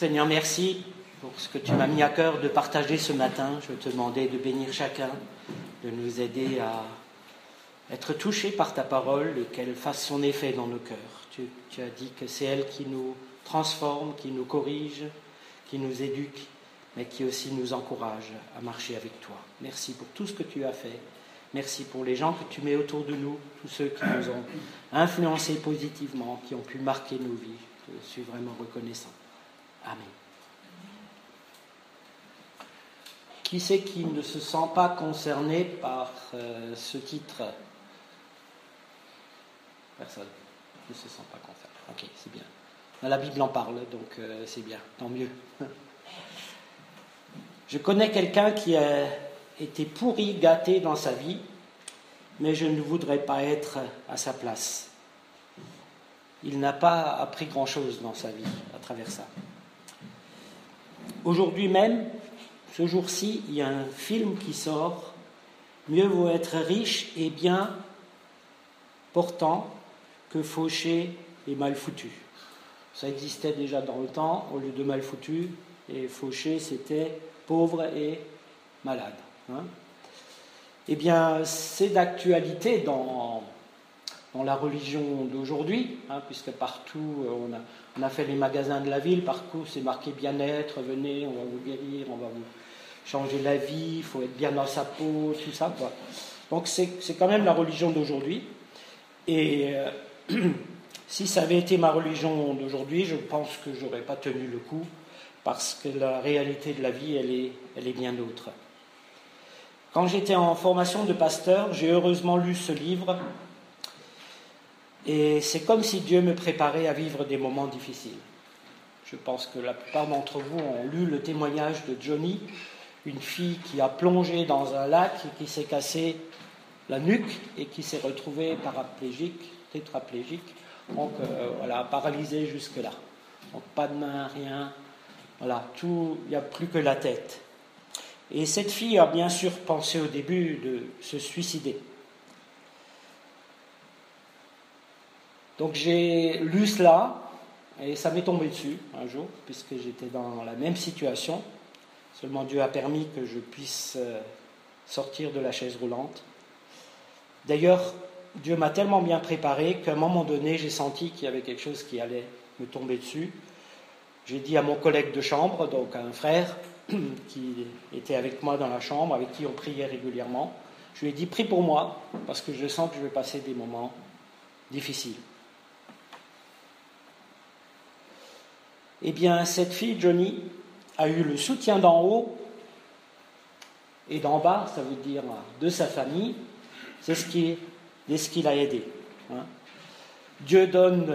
Seigneur, merci pour ce que tu m'as mis à cœur de partager ce matin. Je te demandais de bénir chacun, de nous aider à être touchés par ta parole et qu'elle fasse son effet dans nos cœurs. Tu as dit que c'est elle qui nous transforme, qui nous corrige, qui nous éduque, mais qui aussi nous encourage à marcher avec toi. Merci pour tout ce que tu as fait. Merci pour les gens que tu mets autour de nous, tous ceux qui nous ont influencés positivement, qui ont pu marquer nos vies. Je suis vraiment reconnaissant. Amen. Qui c'est qui ne se sent pas concerné par ce titre? Personne ne se sent pas concerné. Ok, c'est bien. La Bible en parle, donc c'est bien, tant mieux. Je connais quelqu'un qui a été pourri, gâté dans sa vie, mais je ne voudrais pas être à sa place. Il n'a pas appris grand-chose dans sa vie à travers ça. Aujourd'hui même, ce jour-ci, il y a un film qui sort. Mieux vaut être riche et bien portant que fauché et mal foutu. Ça existait déjà dans le temps, au lieu de mal foutu, et fauché, c'était pauvre et malade. Eh bien, c'est d'actualité dans la religion d'aujourd'hui, puisque partout, on a fait les magasins de la ville, partout c'est marqué bien-être, venez, on va vous guérir, on va vous changer la vie, il faut être bien dans sa peau, tout ça, quoi. Donc c'est quand même la religion d'aujourd'hui. Et si ça avait été ma religion d'aujourd'hui, je pense que je n'aurais pas tenu le coup, parce que la réalité de la vie, elle est bien autre. Quand j'étais en formation de pasteur, j'ai heureusement lu ce livre, et c'est comme si Dieu me préparait à vivre des moments difficiles. Je pense que la plupart d'entre vous ont lu le témoignage de Johnny, une fille qui a plongé dans un lac et qui s'est cassé la nuque et qui s'est retrouvée tétraplégique, donc voilà, paralysée jusque-là. Donc pas de main, rien, voilà, tout, il n'y a plus que la tête. Et cette fille a bien sûr pensé au début de se suicider. Donc j'ai lu cela, et ça m'est tombé dessus un jour, puisque j'étais dans la même situation. Seulement Dieu a permis que je puisse sortir de la chaise roulante. D'ailleurs, Dieu m'a tellement bien préparé qu'à un moment donné, j'ai senti qu'il y avait quelque chose qui allait me tomber dessus. J'ai dit à mon collègue de chambre, donc à un frère qui était avec moi dans la chambre, avec qui on priait régulièrement, je lui ai dit, prie pour moi, parce que je sens que je vais passer des moments difficiles. Eh bien, cette fille, Johnny, a eu le soutien d'en haut et d'en bas, ça veut dire de sa famille, c'est ce qui l'a aidé. Dieu donne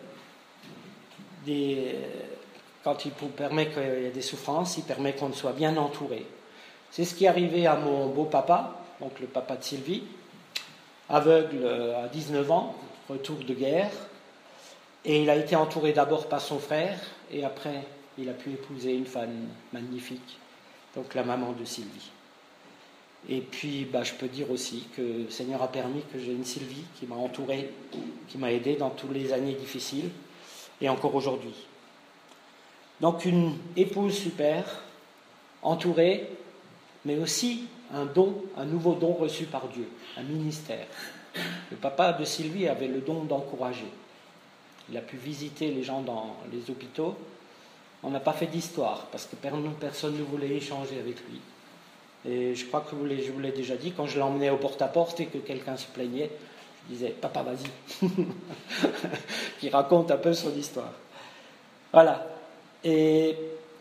quand il permet qu'il y ait des souffrances, il permet qu'on soit bien entouré. C'est ce qui est arrivé à mon beau-papa, donc le papa de Sylvie, aveugle à 19 ans, retour de guerre, et il a été entouré d'abord par son frère, et après il a pu épouser une femme magnifique, donc la maman de Sylvie. Et puis je peux dire aussi que le Seigneur a permis que j'ai une Sylvie qui m'a entouré, qui m'a aidé dans toutes les années difficiles, et encore aujourd'hui. Donc une épouse super, entourée, mais aussi un don, un nouveau don reçu par Dieu, un ministère. Le papa de Sylvie avait le don d'encourager. Il a pu visiter les gens dans les hôpitaux. On n'a pas fait d'histoire, parce que personne ne voulait échanger avec lui. Et je crois que je vous l'ai déjà dit, quand je l'emmenais au porte-à-porte et que quelqu'un se plaignait, je disais, papa, vas-y, qui raconte un peu son histoire. Voilà. Et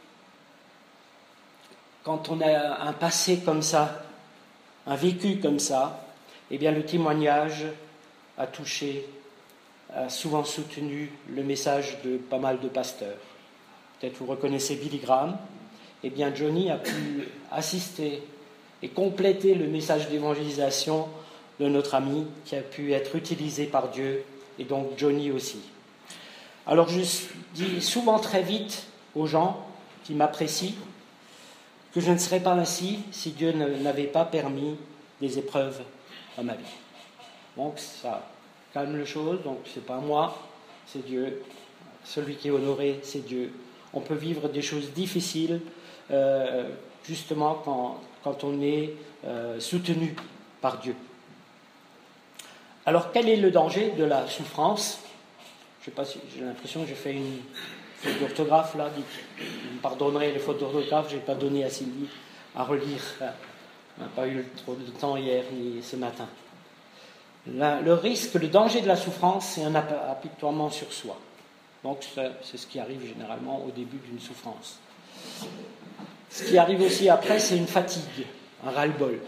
quand on a un passé comme ça, un vécu comme ça, eh bien le témoignage a touché, a souvent soutenu le message de pas mal de pasteurs. Peut-être vous reconnaissez Billy Graham. Eh bien Johnny a pu assister et compléter le message d'évangélisation de notre ami qui a pu être utilisé par Dieu, et donc Johnny aussi. Alors je dis souvent très vite aux gens qui m'apprécient que je ne serais pas ainsi si Dieu n'avait pas permis des épreuves à ma vie. Donc ça calme les choses, donc c'est pas moi, c'est Dieu. Celui qui est honoré, c'est Dieu. On peut vivre des choses difficiles, justement quand on est soutenu par Dieu. Alors, quel est le danger de la souffrance? Je ne sais pas si j'ai l'impression que j'ai fait une faute d'orthographe là. Vous me pardonnerez les fautes d'orthographe, je n'ai pas donné à Sylvie à relire. On n'a pas eu trop de temps hier ni ce matin. Le risque, le danger de la souffrance, c'est un apitoiement sur soi. Donc, c'est ce qui arrive généralement au début d'une souffrance. Ce qui arrive aussi après, c'est une fatigue, un ras-le-bol.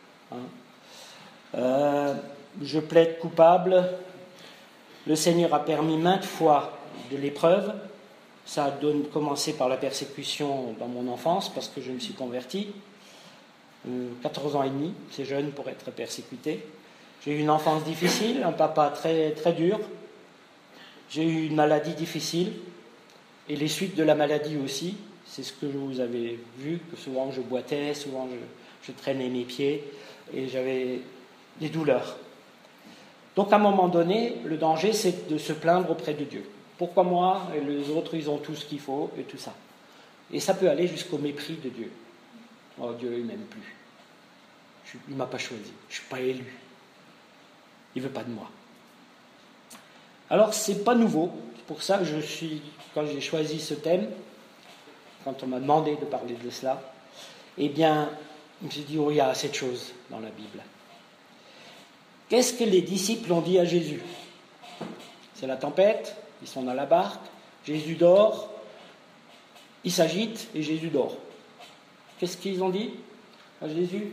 Je plaide coupable. Le Seigneur a permis maintes fois de l'épreuve. Ça a commencé par la persécution dans mon enfance, parce que je me suis converti. 14 ans et demi, c'est jeune pour être persécuté. J'ai eu une enfance difficile, un papa très, très dur. J'ai eu une maladie difficile, et les suites de la maladie aussi. C'est ce que vous avez vu, que souvent je boitais, souvent je traînais mes pieds, et j'avais des douleurs. Donc à un moment donné, le danger, c'est de se plaindre auprès de Dieu. Pourquoi moi et les autres, ils ont tout ce qu'il faut, et tout ça. Et ça peut aller jusqu'au mépris de Dieu. Oh, Dieu, il ne m'aime plus. Il ne m'a pas choisi, je ne suis pas élu. Il ne veut pas de moi. Alors, ce n'est pas nouveau. C'est pour ça que quand j'ai choisi ce thème, quand on m'a demandé de parler de cela, eh bien, je me suis dit, oh, il y a assez de choses dans la Bible. Qu'est-ce que les disciples ont dit à Jésus? C'est la tempête, ils sont dans la barque, Jésus dort, il s'agite et Jésus dort. Qu'est-ce qu'ils ont dit à Jésus?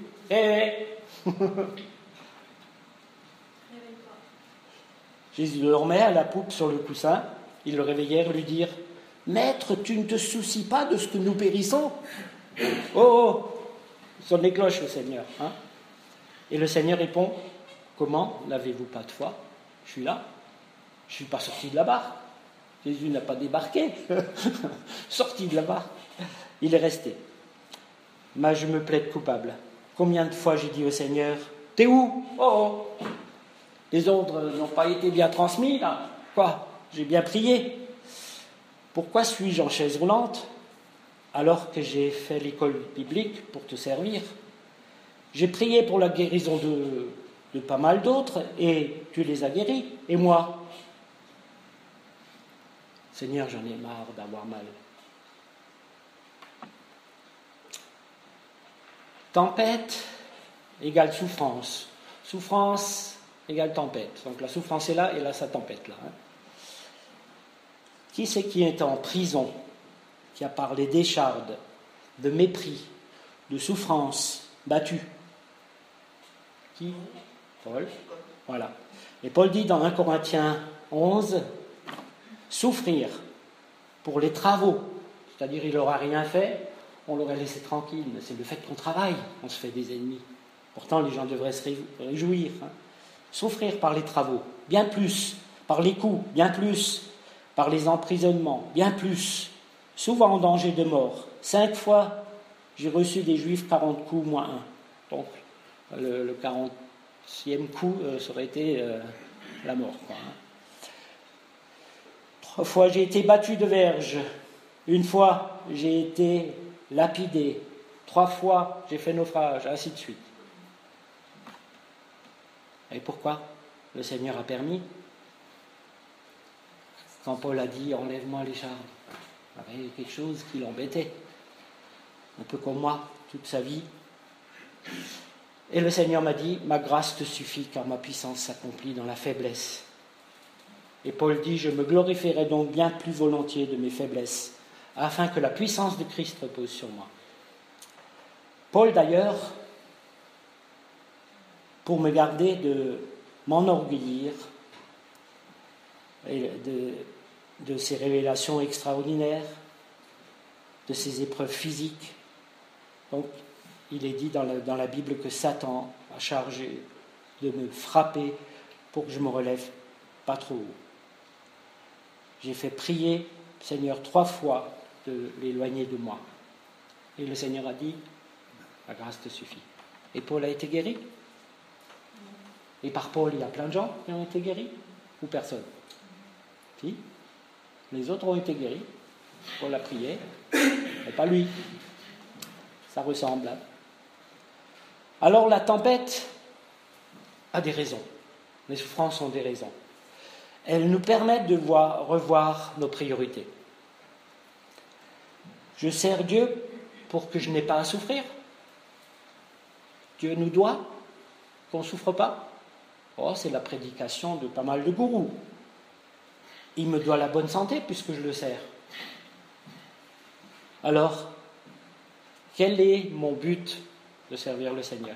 Jésus dormait à la poupe sur le coussin. Ils le réveillèrent, lui dirent: Maître, tu ne te soucies pas de ce que nous périssons? Oh, sonne les cloches, le Seigneur. Et le Seigneur répond: Comment n'avez-vous pas de foi? Je suis là. Je ne suis pas sorti de la barque. Jésus n'a pas débarqué. Sorti de la barque. Il est resté. Mais je me plaide coupable. Combien de fois j'ai dit au Seigneur: T'es où? Oh, oh. Les ordres n'ont pas été bien transmis, là. Quoi? J'ai bien prié. Pourquoi suis-je en chaise roulante alors que j'ai fait l'école biblique pour te servir? J'ai prié pour la guérison de pas mal d'autres et tu les as guéris. Et moi? Seigneur, j'en ai marre d'avoir mal. Tempête égale souffrance. Souffrance égale tempête. Donc la souffrance est là et là ça tempête là. Qui c'est qui est en prison, qui a parlé d'écharde, de mépris, de souffrance, battu? Qui? Paul. Voilà. Et Paul dit dans 1 Corinthiens 11, souffrir pour les travaux, c'est-à-dire il n'aura rien fait, on l'aurait laissé tranquille, mais c'est le fait qu'on travaille, on se fait des ennemis. Pourtant, les gens devraient se réjouir. Souffrir par les travaux, bien plus. Par les coups, bien plus. Par les emprisonnements, bien plus. Souvent en danger de mort. 5 fois, j'ai reçu des Juifs 40 coups moins 1. Donc, le 40e coup, ça aurait été la mort. 3 fois, j'ai été battu de verge. 1 fois, j'ai été lapidé. 3 fois, j'ai fait naufrage, ainsi de suite. Et pourquoi le Seigneur a permis? Quand Paul a dit « Enlève-moi l'écharde », il y avait quelque chose qui l'embêtait. Un peu comme moi, toute sa vie. Et le Seigneur m'a dit « Ma grâce te suffit, car ma puissance s'accomplit dans la faiblesse. » Et Paul dit « Je me glorifierai donc bien plus volontiers de mes faiblesses, afin que la puissance de Christ repose sur moi. » Paul, d'ailleurs, pour me garder de m'enorgueillir et de ses révélations extraordinaires, de ses épreuves physiques. Donc, il est dit dans la Bible que Satan a chargé de me frapper pour que je me relève pas trop haut. J'ai fait prier le Seigneur 3 fois de l'éloigner de moi. Et le Seigneur a dit, la grâce te suffit. Et Paul a été guéri. Et par Paul, il y a plein de gens qui ont été guéris. Ou personne. Si. Les autres ont été guéris. Paul a prié, mais pas lui. Ça ressemble. Alors la tempête a des raisons. Les souffrances ont des raisons. Elles nous permettent de revoir nos priorités. Je sers Dieu pour que je n'ai pas à souffrir. Dieu nous doit qu'on ne souffre pas. Oh, c'est la prédication de pas mal de gourous. Il me doit la bonne santé puisque je le sers. Alors, quel est mon but de servir le Seigneur?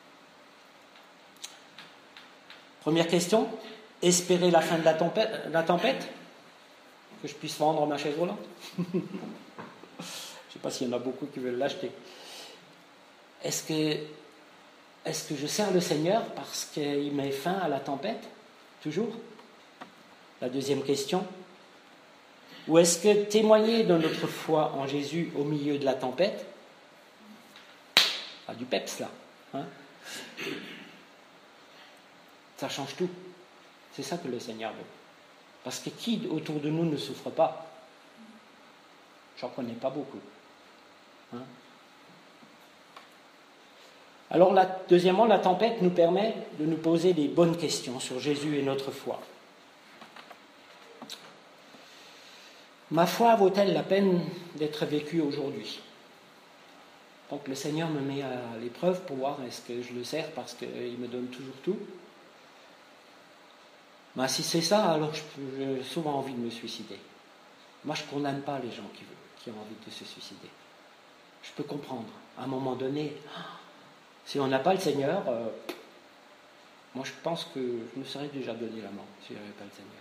Première question, espérer la fin de la tempête, que je puisse vendre ma chaise roulante. Je ne sais pas s'il y en a beaucoup qui veulent l'acheter. Est-ce que je sers le Seigneur parce qu'il met fin à la tempête? Toujours? La deuxième question. Ou est-ce que témoigner de notre foi en Jésus au milieu de la tempête, du peps là, hein, ça change tout. C'est ça que le Seigneur veut. Parce que qui autour de nous ne souffre pas? J'en connais pas beaucoup. Hein? Alors, deuxièmement, la tempête nous permet de nous poser des bonnes questions sur Jésus et notre foi. Ma foi vaut-elle la peine d'être vécue aujourd'hui? Donc le Seigneur me met à l'épreuve pour voir est-ce que je le sers parce qu'il me donne toujours tout. Ben, si c'est ça, alors j'ai souvent envie de me suicider. Moi, je ne condamne pas les gens qui ont envie de se suicider. Je peux comprendre. À un moment donné, si on n'a pas le Seigneur, moi je pense que je me serais déjà donné la mort si je n'avais pas le Seigneur.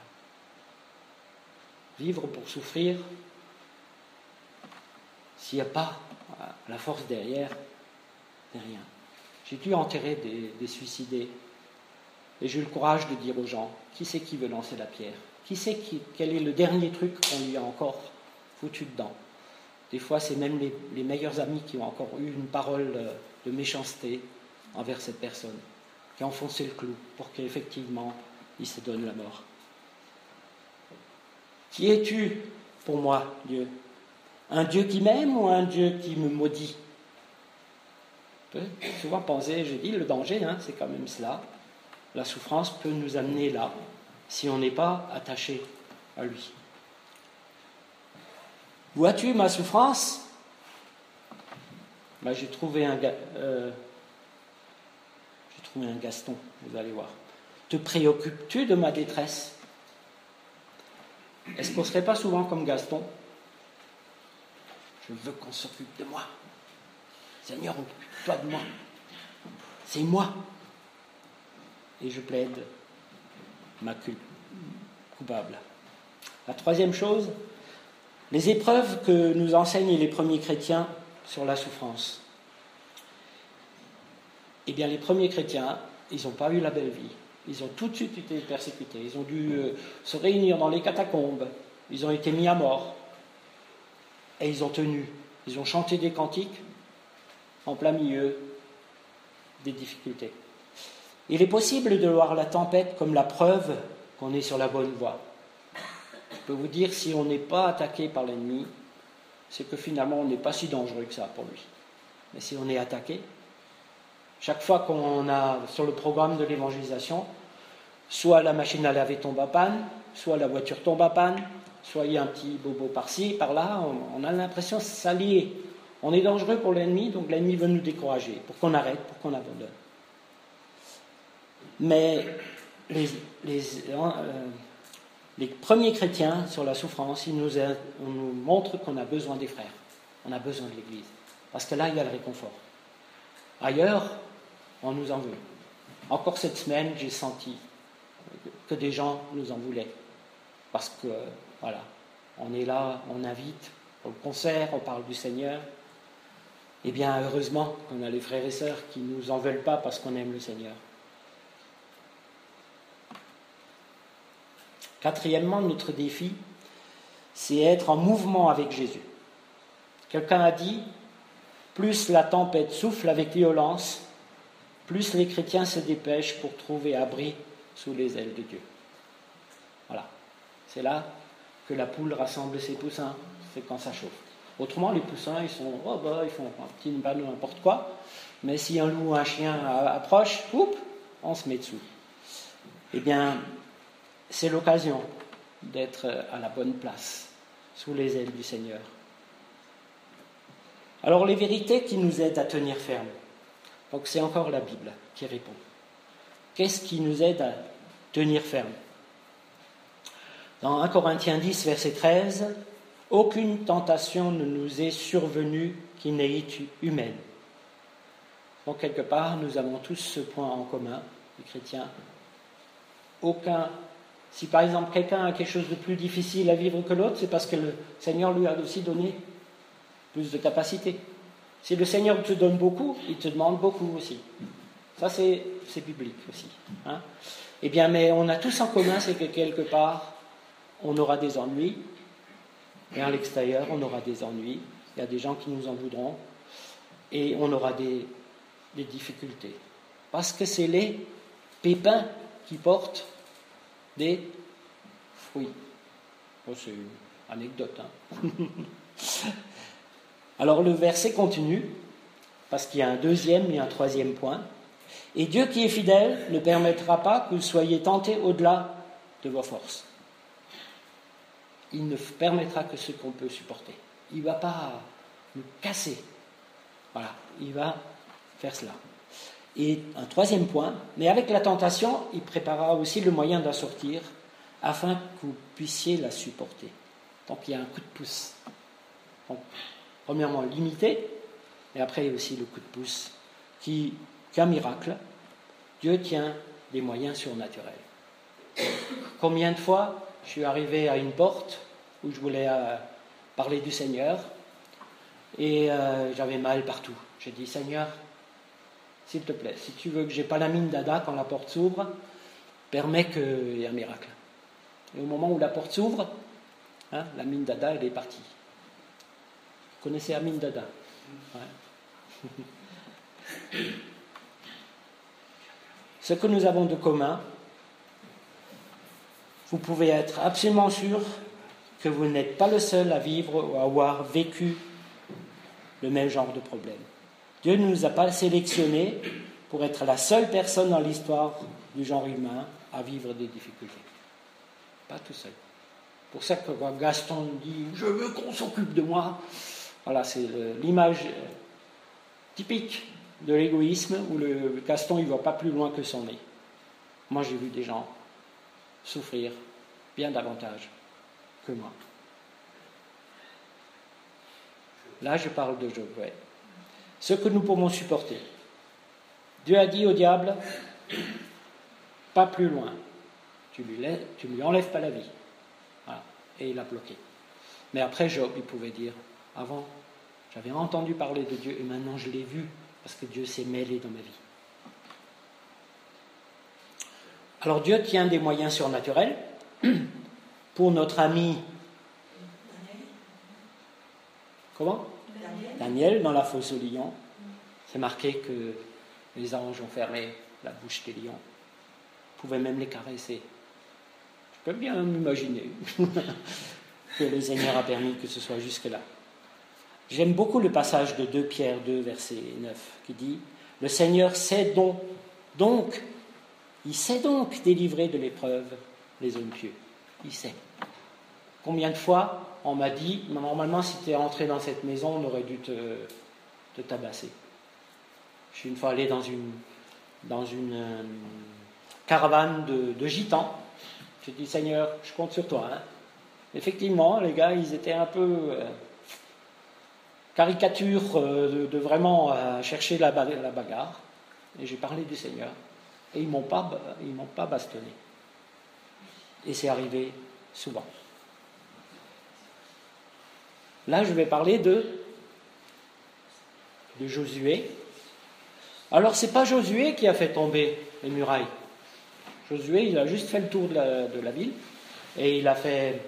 Vivre pour souffrir, s'il n'y a pas la force derrière, c'est rien. J'ai dû enterrer des suicidés. Et j'ai eu le courage de dire aux gens, qui c'est qui veut lancer la pierre? Quel est le dernier truc qu'on lui a encore foutu dedans? Des fois, c'est même les meilleurs amis qui ont encore eu une parole de méchanceté envers cette personne, qui a enfoncé le clou pour qu'effectivement, il se donne la mort. Qui es-tu pour moi, Dieu? Un Dieu qui m'aime ou un Dieu qui me maudit? On peut souvent penser, j'ai dit, le danger, c'est quand même cela. La souffrance peut nous amener là, si on n'est pas attaché à lui. Vois-tu ma souffrance? J'ai trouvé un Gaston, vous allez voir. Te préoccupes-tu de ma détresse? Est-ce qu'on ne serait pas souvent comme Gaston? Je veux qu'on s'occupe de moi. Seigneur, occupe-toi de moi. C'est moi. Et je plaide ma coupable. La troisième chose, les épreuves que nous enseignent les premiers chrétiens sur la souffrance. Eh bien, les premiers chrétiens, ils n'ont pas eu la belle vie. Ils ont tout de suite été persécutés. Ils ont dû se réunir dans les catacombes. Ils ont été mis à mort. Et ils ont tenu. Ils ont chanté des cantiques en plein milieu des difficultés. Il est possible de voir la tempête comme la preuve qu'on est sur la bonne voie. Je peux vous dire, si on n'est pas attaqué par l'ennemi, c'est que finalement on n'est pas si dangereux que ça pour lui. Mais si on est attaqué, chaque fois qu'on a sur le programme de l'évangélisation, soit la machine à laver tombe à panne, soit la voiture tombe à panne, soit il y a un petit bobo par-ci, par-là, on a l'impression que ça lié. On est dangereux pour l'ennemi, donc l'ennemi veut nous décourager, pour qu'on arrête, pour qu'on abandonne. Mais les premiers chrétiens sur la souffrance, on nous montrent qu'on a besoin des frères, on a besoin de l'Église, parce que là, il y a le réconfort. Ailleurs, on nous en veut. Encore cette semaine, j'ai senti que des gens nous en voulaient, parce que, voilà, on est là, on invite pour le concert, on parle du Seigneur. Eh bien, heureusement qu'on a les frères et sœurs qui ne nous en veulent pas parce qu'on aime le Seigneur. Quatrièmement, notre défi, c'est être en mouvement avec Jésus. Quelqu'un a dit, plus la tempête souffle avec violence, plus les chrétiens se dépêchent pour trouver abri sous les ailes de Dieu. Voilà. C'est là que la poule rassemble ses poussins. c'est quand ça chauffe. Autrement, les poussins, ils font un petit panneau, n'importe quoi. Mais si un loup ou un chien approche, on se met dessous. Eh bien, c'est l'occasion d'être à la bonne place, sous les ailes du Seigneur. Alors, les vérités qui nous aident à tenir ferme. Donc, c'est encore la Bible qui répond. Qu'est-ce qui nous aide à tenir ferme? Dans 1 Corinthiens 10, verset 13, « Aucune tentation ne nous est survenue qui n'ait été humaine. » Donc, quelque part, nous avons tous ce point en commun, les chrétiens. Si par exemple quelqu'un a quelque chose de plus difficile à vivre que l'autre, c'est parce que le Seigneur lui a aussi donné plus de capacité. Si le Seigneur te donne beaucoup, il te demande beaucoup aussi. Ça, c'est biblique aussi. Hein. Eh bien, mais on a tous en commun, c'est que quelque part, on aura des ennuis, et à l'extérieur, on aura des ennuis. Il y a des gens qui nous en voudront, et on aura des difficultés. Parce que c'est les pépins qui portent des fruits. Oh, c'est une anecdote. Hein. Alors le verset continue, parce qu'il y a un deuxième et un troisième point. Et Dieu qui est fidèle ne permettra pas que vous soyez tentés au-delà de vos forces. Il ne permettra que ce qu'on peut supporter. Il ne va pas nous casser. Voilà, il va faire cela. Et un troisième point, mais avec la tentation, il préparera aussi le moyen d'en sortir afin que vous puissiez la supporter. Donc il y a un coup de pouce. Donc, premièrement, limité, et après aussi le coup de pouce, qu'un miracle, Dieu tient des moyens surnaturels. Combien de fois je suis arrivé à une porte où je voulais parler du Seigneur et j'avais mal partout. J'ai dit, Seigneur, s'il te plaît, si tu veux que je n'ai pas la mine d'Ada quand la porte s'ouvre, permets qu'il y ait un miracle. Et au moment où la porte s'ouvre, la mine d'Ada, elle est partie. Vous connaissez la mine d'Ada? Ouais. Ce que nous avons de commun, vous pouvez être absolument sûr que vous n'êtes pas le seul à vivre ou à avoir vécu le même genre de problème. Dieu ne nous a pas sélectionnés pour être la seule personne dans l'histoire du genre humain à vivre des difficultés. Pas tout seul. Pour ça que quand Gaston dit « Je veux qu'on s'occupe de moi », voilà, c'est l'image typique de l'égoïsme où le Gaston il ne va pas plus loin que son nez. Moi, j'ai vu des gens souffrir bien davantage que moi. Là, je parle de Job, ouais. Ce que nous pouvons supporter. Dieu a dit au diable, pas plus loin, tu lui enlèves pas la vie. Voilà. Et il a bloqué. Mais après Job, il pouvait dire, avant, j'avais entendu parler de Dieu et maintenant je l'ai vu, parce que Dieu s'est mêlé dans ma vie. Alors Dieu tient des moyens surnaturels. Pour notre ami comment Daniel, dans la fosse aux lions, c'est marqué que les anges ont fermé la bouche des lions. Ils pouvaient même les caresser. Je peux bien m'imaginer que le Seigneur a permis que ce soit jusque-là. J'aime beaucoup le passage de 2 Pierre 2, verset 9, qui dit « Le Seigneur sait donc, il sait donc délivrer de l'épreuve les hommes pieux. Il sait. » Combien de fois on m'a dit, normalement si tu es entré dans cette maison, on aurait dû te tabasser. Je suis une fois allé dans une caravane de gitans. J'ai dit, Seigneur, je compte sur toi. Hein. Effectivement, les gars, ils étaient un peu caricature de vraiment chercher la bagarre. Et j'ai parlé du Seigneur. Et ils m'ont pas bastonné. Et c'est arrivé souvent. Là, je vais parler de Josué. Alors, ce n'est pas Josué qui a fait tomber les murailles. Josué, il a juste fait le tour de la ville. Et il a fait...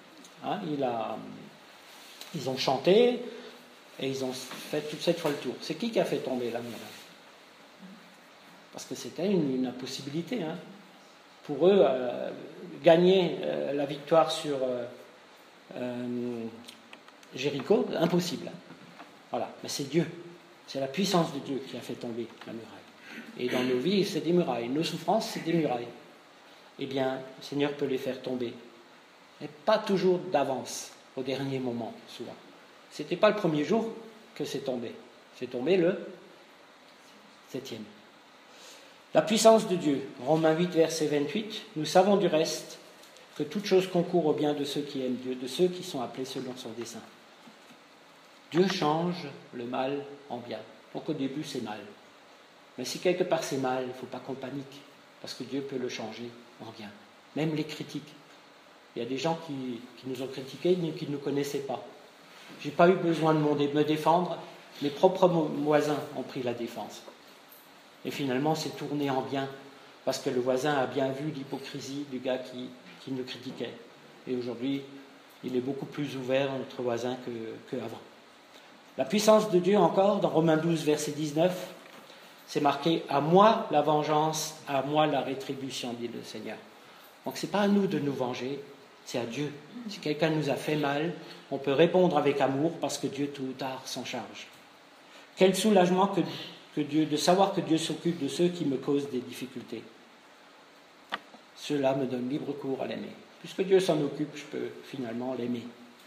ils ont chanté et ils ont fait toute cette fois le tour. C'est qui a fait tomber la muraille? Parce que c'était une impossibilité. Hein. Pour eux, gagner la victoire sur Jéricho, impossible. Voilà, mais c'est Dieu. C'est la puissance de Dieu qui a fait tomber la muraille. Et dans nos vies, c'est des murailles. Nos souffrances, c'est des murailles. Eh bien, le Seigneur peut les faire tomber. Mais pas toujours d'avance, au dernier moment, souvent. Ce n'était pas le premier jour que c'est tombé. C'est tombé le 7e. La puissance de Dieu, Romains 8, verset 28, nous savons du reste que toute chose concourt au bien de ceux qui aiment Dieu, de ceux qui sont appelés selon son dessein. Dieu change le mal en bien. Donc au début, c'est mal. Mais si quelque part c'est mal, il ne faut pas qu'on panique, parce que Dieu peut le changer en bien. Même les critiques. Il y a des gens qui nous ont critiqués, mais qui ne nous connaissaient pas. Je n'ai pas eu besoin de me défendre, mes propres voisins ont pris la défense. Et finalement, c'est tourné en bien, parce que le voisin a bien vu l'hypocrisie du gars qui nous critiquait. Et aujourd'hui, il est beaucoup plus ouvert, notre voisin, qu'avant. La puissance de Dieu encore, dans Romains 12, verset 19, c'est marqué « À moi la vengeance, à moi la rétribution », dit le Seigneur. Donc ce n'est pas à nous de nous venger, c'est à Dieu. Si quelqu'un nous a fait mal, on peut répondre avec amour parce que Dieu, tôt ou tard, s'en charge. Quel soulagement que Dieu, de savoir que Dieu s'occupe de ceux qui me causent des difficultés. Cela me donne libre cours à l'aimer. Puisque Dieu s'en occupe, je peux finalement l'aimer.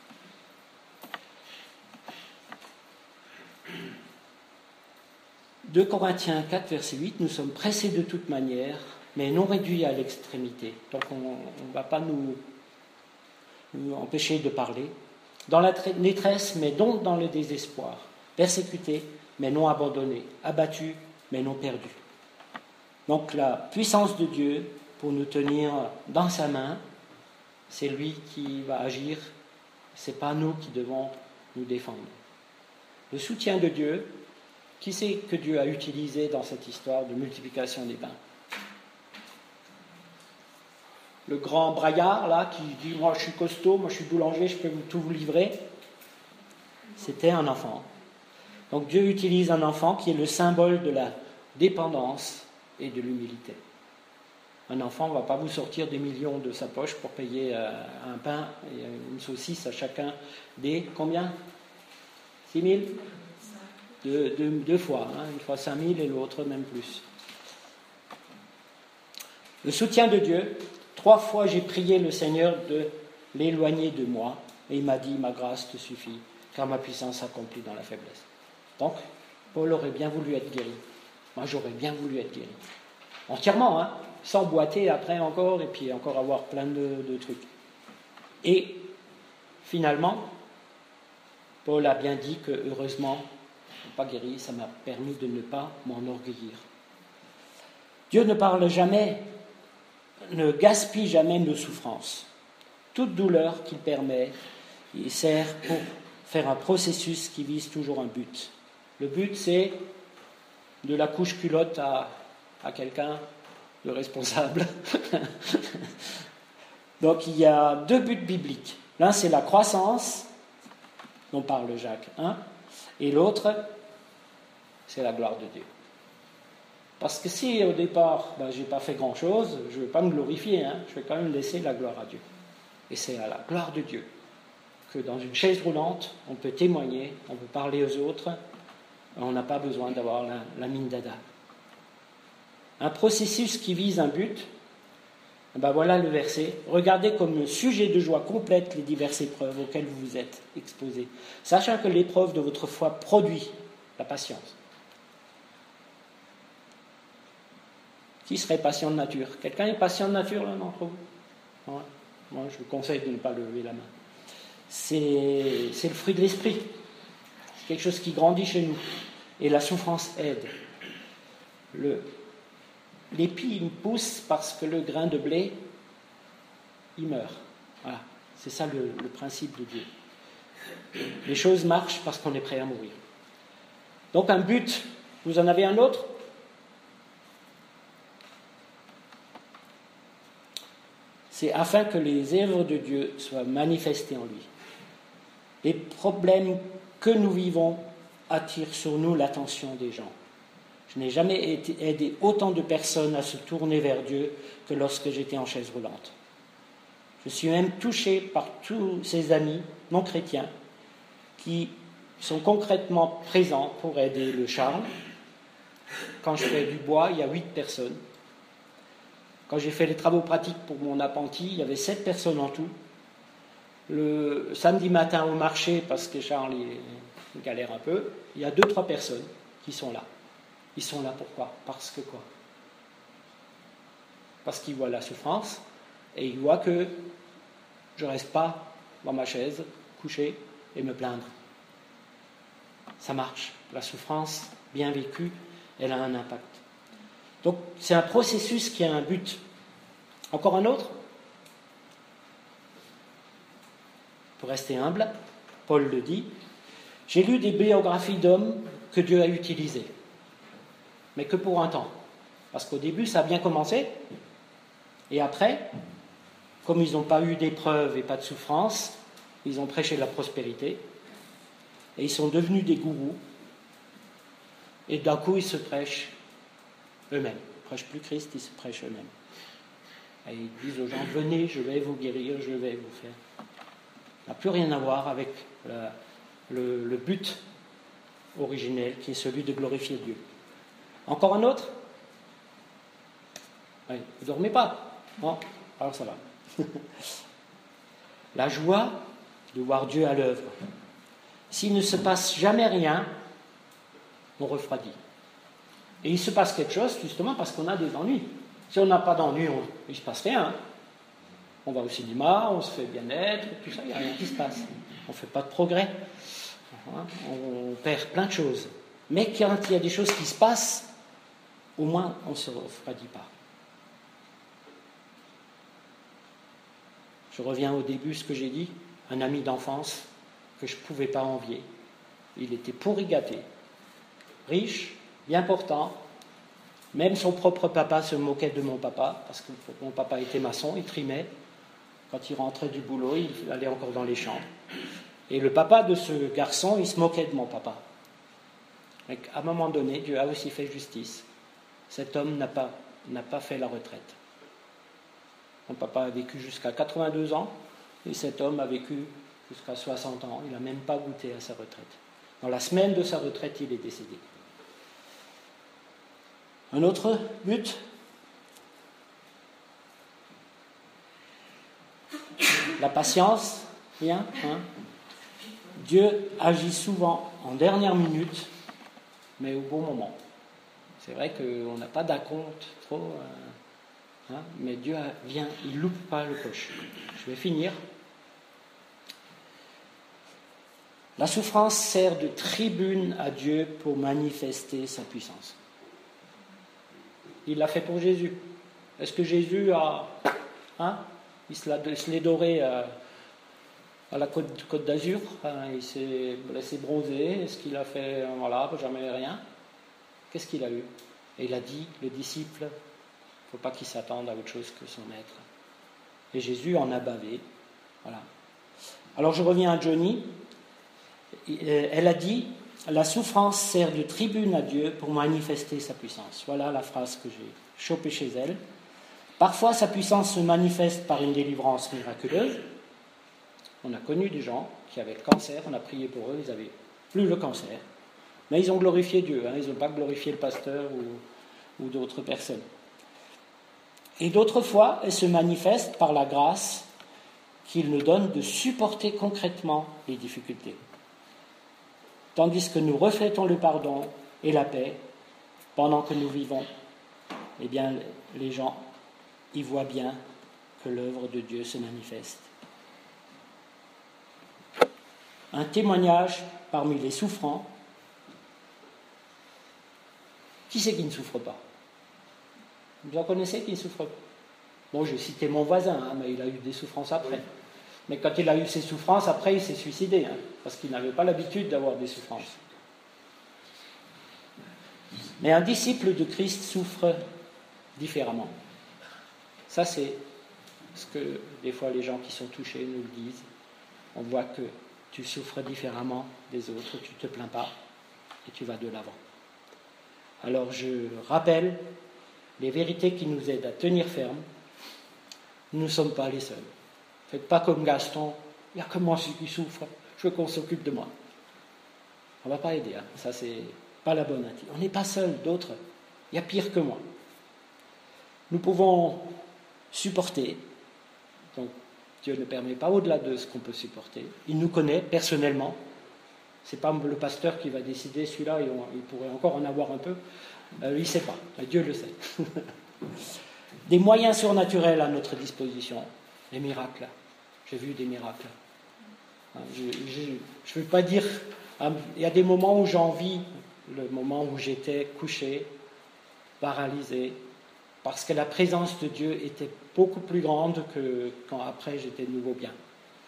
« 2 Corinthiens 4, verset 8, nous sommes pressés de toute manière, mais non réduits à l'extrémité. » Donc on ne va pas nous empêcher de parler. « Dans la détresse, mais non dans le désespoir. Persécutés, mais non abandonnés. Abattus, mais non perdus. » Donc la puissance de Dieu pour nous tenir dans sa main, c'est lui qui va agir, ce n'est pas nous qui devons nous défendre. Le soutien de Dieu, qui c'est que Dieu a utilisé dans cette histoire de multiplication des pains? Le grand braillard, là, qui dit « Moi, je suis costaud, moi, je suis boulanger, je peux tout vous livrer », c'était un enfant. Donc Dieu utilise un enfant qui est le symbole de la dépendance et de l'humilité. Un enfant ne va pas vous sortir des millions de sa poche pour payer un pain et une saucisse à chacun des combien? 6 000? Deux fois, hein, une fois 5 000 et l'autre même plus. Le soutien de Dieu, 3 fois j'ai prié le Seigneur de l'éloigner de moi et il m'a dit ma grâce te suffit car ma puissance s'accomplit dans la faiblesse. Donc, Paul aurait bien voulu être guéri. Moi j'aurais bien voulu être guéri. Entièrement, hein, sans boiter après encore et puis encore avoir plein de trucs. Et finalement, Paul a bien dit que heureusement, pas guéri, ça m'a permis de ne pas m'enorgueillir. Dieu ne parle jamais, ne gaspille jamais nos souffrances. Toute douleur qu'il permet, il sert pour faire un processus qui vise toujours un but. Le but, c'est de la couche culotte à quelqu'un de responsable. Donc il y a 2 buts bibliques. L'un, c'est la croissance, dont parle Jacques 1, et l'autre, c'est la gloire de Dieu. Parce que si au départ, je n'ai pas fait grand-chose, je ne vais pas me glorifier, je vais quand même laisser la gloire à Dieu. Et c'est à la gloire de Dieu que dans une chaise roulante, on peut témoigner, on peut parler aux autres, on n'a pas besoin d'avoir la mine d'Ada. Un processus qui vise un but, voilà le verset. Regardez comme sujet de joie complète les diverses épreuves auxquelles vous vous êtes exposés, sachant que l'épreuve de votre foi produit la patience. Qui serait patient de nature? Quelqu'un est patient de nature là d'entre vous? Ouais. Moi, je vous conseille de ne pas lever la main. C'est le fruit de l'esprit. C'est quelque chose qui grandit chez nous. Et la souffrance aide. L'épi, il pousse parce que le grain de blé, il meurt. Voilà. C'est ça le principe de Dieu. Les choses marchent parce qu'on est prêt à mourir. Donc un but, vous en avez un autre? C'est afin que les œuvres de Dieu soient manifestées en lui. Les problèmes que nous vivons attirent sur nous l'attention des gens. Je n'ai jamais aidé autant de personnes à se tourner vers Dieu que lorsque j'étais en chaise roulante. Je suis même touché par tous ces amis non chrétiens qui sont concrètement présents pour aider le Charles. Quand je fais du bois, il y a 8 personnes. Quand j'ai fait les travaux pratiques pour mon apprenti, il y avait 7 personnes en tout. Le samedi matin au marché, parce que Charles il galère un peu, il y a 2-3 personnes qui sont là. Ils sont là pourquoi? Parce que quoi? Parce qu'ils voient la souffrance et ils voient que je ne reste pas dans ma chaise, couché et me plaindre. Ça marche. La souffrance bien vécue, elle a un impact. Donc c'est un processus qui a un but. Encore un autre? Pour rester humble, Paul le dit, j'ai lu des biographies d'hommes que Dieu a utilisés, mais que pour un temps. Parce qu'au début, ça a bien commencé, et après, comme ils n'ont pas eu d'épreuves et pas de souffrance, ils ont prêché la prospérité, et ils sont devenus des gourous, et d'un coup, ils se prêchent eux-mêmes. Ils ne prêchent plus Christ, ils se prêchent eux-mêmes. Et ils disent aux gens, venez, je vais vous guérir, je vais vous faire. Ça n'a plus rien à voir avec le but originel qui est celui de glorifier Dieu. Encore un autre? Oui, vous ne dormez pas? Non? Alors ça va. La joie de voir Dieu à l'œuvre. S'il ne se passe jamais rien, on refroidit. Et il se passe quelque chose justement parce qu'on a des ennuis. Si on n'a pas d'ennuis, il ne se passe rien. On va au cinéma, on se fait bien-être, tout ça, il n'y a rien qui se passe. On ne fait pas de progrès. On perd plein de choses. Mais quand il y a des choses qui se passent, au moins on ne se refroidit pas. Je reviens au début, ce que j'ai dit, un ami d'enfance que je ne pouvais pas envier. Il était pourri gâté, riche, bien portant. Même son propre papa se moquait de mon papa, parce que mon papa était maçon, il trimait. Quand il rentrait du boulot, il allait encore dans les chambres. Et le papa de ce garçon, il se moquait de mon papa. Et à un moment donné, Dieu a aussi fait justice. Cet homme n'a pas fait la retraite. Mon papa a vécu jusqu'à 82 ans, et cet homme a vécu jusqu'à 60 ans. Il n'a même pas goûté à sa retraite. Dans la semaine de sa retraite, il est décédé. Un autre but? La patience, bien, hein? Dieu agit souvent en dernière minute, mais au bon moment. C'est vrai qu'on n'a pas d'acompte trop, hein? Mais Dieu vient, il ne loupe pas le coche. Je vais finir. La souffrance sert de tribune à Dieu pour manifester sa puissance. Il l'a fait pour Jésus. Est-ce que Jésus a... il se l'est doré à la côte d'Azur, il s'est laissé bronzer. Est-ce qu'il a fait, voilà, jamais rien? Qu'est-ce qu'il a eu? Et il a dit, le disciple, il ne faut pas qu'il s'attende à autre chose que son maître. Et Jésus en a bavé. Voilà. Alors je reviens à Johnny. Elle a dit, la souffrance sert de tribune à Dieu pour manifester sa puissance. Voilà la phrase que j'ai chopée chez elle. Parfois, sa puissance se manifeste par une délivrance miraculeuse. On a connu des gens qui avaient le cancer, on a prié pour eux, ils n'avaient plus le cancer. Mais ils ont glorifié Dieu, ils n'ont pas glorifié le pasteur ou d'autres personnes. Et d'autres fois, elle se manifeste par la grâce qu'il nous donne de supporter concrètement les difficultés. Tandis que nous reflétons le pardon et la paix pendant que nous vivons, eh bien, les gens y voient bien que l'œuvre de Dieu se manifeste. Un témoignage parmi les souffrants. Qui c'est qui ne souffre pas? Vous en connaissez qui ne souffre pas? Bon, j'ai cité mon voisin, mais il a eu des souffrances après. Mais quand il a eu ses souffrances, après, il s'est suicidé, parce qu'il n'avait pas l'habitude d'avoir des souffrances. Mais un disciple de Christ souffre différemment. Ça, c'est ce que des fois les gens qui sont touchés nous le disent. On voit que tu souffres différemment des autres, tu ne te plains pas et tu vas de l'avant. Alors je rappelle les vérités qui nous aident à tenir ferme. Nous ne sommes pas les seuls. Faites pas comme Gaston, il n'y a que moi qui souffre, je veux qu'on s'occupe de moi. on ne va pas aider. Hein. Ça, c'est pas la bonne attitude. On n'est pas seul, d'autres. Il y a pire que moi. Nous pouvons supporter. Donc, Dieu ne permet pas au-delà de ce qu'on peut supporter. Il nous connaît personnellement. Ce n'est pas le pasteur qui va décider, celui-là, il pourrait encore en avoir un peu. Il ne sait pas. Dieu le sait. Des moyens surnaturels à notre disposition. Les miracles. J'ai vu des miracles. Je ne veux pas dire... Il y a des moments où j'envie le moment où j'étais couché, paralysé, parce que la présence de Dieu était beaucoup plus grande que quand après j'étais de nouveau bien.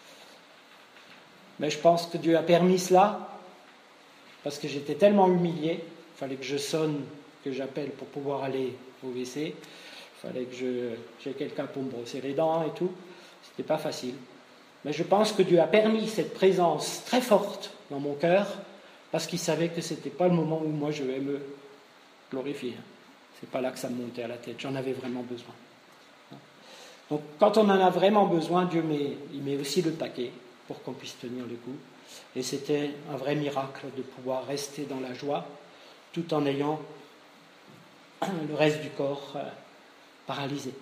Mais je pense que Dieu a permis cela, parce que j'étais tellement humilié, il fallait que je sonne, que j'appelle pour pouvoir aller au WC, il fallait que j'ai quelqu'un pour me brosser les dents et tout, c'était pas facile. Mais je pense que Dieu a permis cette présence très forte dans mon cœur, parce qu'il savait que ce n'était pas le moment où moi je vais me glorifier. Ce n'est pas là que ça me montait à la tête, j'en avais vraiment besoin. Donc quand on en a vraiment besoin, Dieu met aussi le paquet pour qu'on puisse tenir le coup. Et c'était un vrai miracle de pouvoir rester dans la joie, tout en ayant le reste du corps paralysé.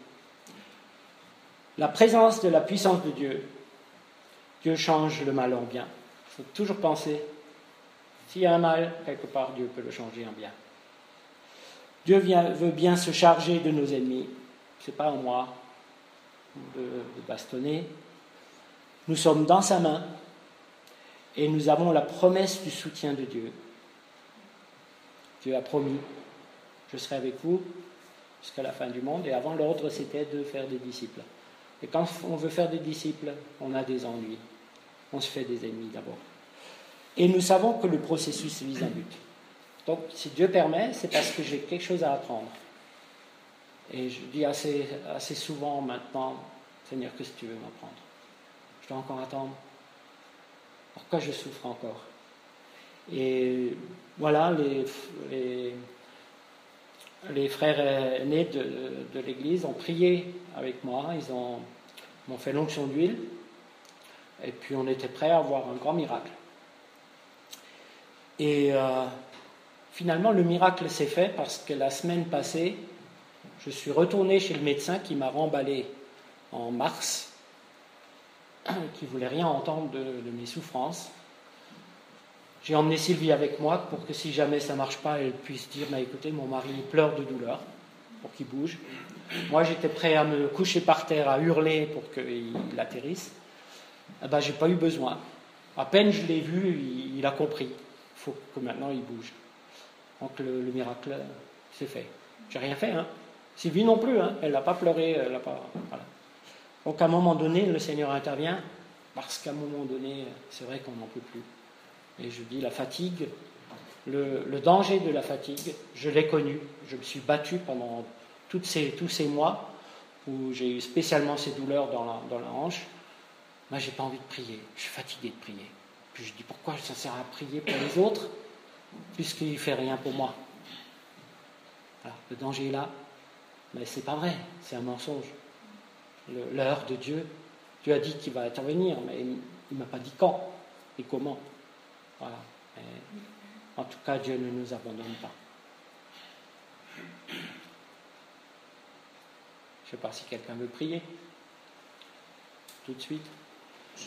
La présence de la puissance de Dieu, Dieu change le mal en bien. Il faut toujours penser, s'il y a un mal, quelque part, Dieu peut le changer en bien. Dieu veut bien se charger de nos ennemis. Ce n'est pas à moi de bastonner. Nous sommes dans sa main et nous avons la promesse du soutien de Dieu. Dieu a promis, je serai avec vous jusqu'à la fin du monde. Et avant, l'ordre, c'était de faire des disciples. Et quand on veut faire des disciples, on a des ennuis. On se fait des ennemis d'abord. Et nous savons que le processus vise un but. Donc, si Dieu permet, c'est parce que j'ai quelque chose à apprendre. Et je dis assez souvent maintenant, Seigneur, qu'est-ce que tu veux m'apprendre? Je dois encore attendre. Pourquoi je souffre encore? Et voilà, les frères aînés de l'Église ont prié avec moi. Ils m'ont fait l'onction d'huile. Et puis on était prêts à voir un grand miracle. Et finalement, le miracle s'est fait parce que la semaine passée, je suis retourné chez le médecin qui m'a remballé en mars, qui ne voulait rien entendre de mes souffrances. J'ai emmené Sylvie avec moi pour que si jamais ça ne marche pas, elle puisse dire « Écoutez, mon mari pleure de douleur » pour qu'il bouge. Moi, j'étais prêt à me coucher par terre, à hurler pour qu'il atterrisse. Je n'ai pas eu besoin. À peine je l'ai vu, il a compris. Il faut que maintenant il bouge. Donc le miracle s'est fait. J'ai rien fait, hein. Sylvie non plus, hein. Elle n'a pas pleuré, elle n'a pas. Voilà. Donc à un moment donné, le Seigneur intervient, parce qu'à un moment donné, c'est vrai qu'on n'en peut plus. Et je dis la fatigue, le danger de la fatigue, je l'ai connu. Je me suis battu pendant tous ces mois où j'ai eu spécialement ces douleurs dans la hanche. Moi, j'ai pas envie de prier. Je suis fatigué de prier. Puis je dis, pourquoi ça sert à prier pour les autres, puisqu'il ne fait rien pour moi? Alors, le danger est là. Mais c'est pas vrai, c'est un mensonge. L'heure de Dieu, Dieu a dit qu'il va intervenir, mais il ne m'a pas dit quand et comment. Voilà. Mais, en tout cas, Dieu ne nous abandonne pas. Je ne sais pas si quelqu'un veut prier. Tout de suite.